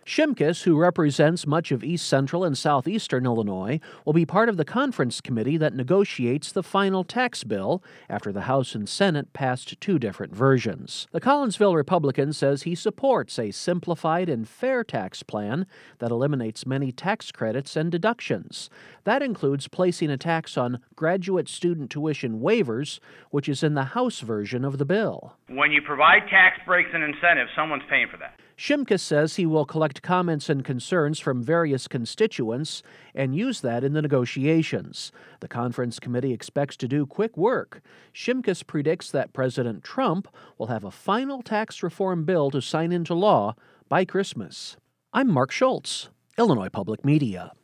Shimkus, who represents much of east central and southeastern Illinois, will be part of the conference committee that negotiates the final tax bill after the House and Senate passed two different versions. The Collinsville Republican says he supports a simplified and fair tax plan that eliminates many tax credits and deductions. That includes placing a tax on graduate student tuition waivers, which is in the House version of the bill. When you provide tax breaks and incentives, someone's paying for that. Shimkus says he will collect comments and concerns from various constituents and use that in the negotiations. The conference committee expects to do quick work. Shimkus predicts that President Trump will have a final tax reform bill to sign into law by Christmas. I'm Mark Schultz, Illinois Public Media.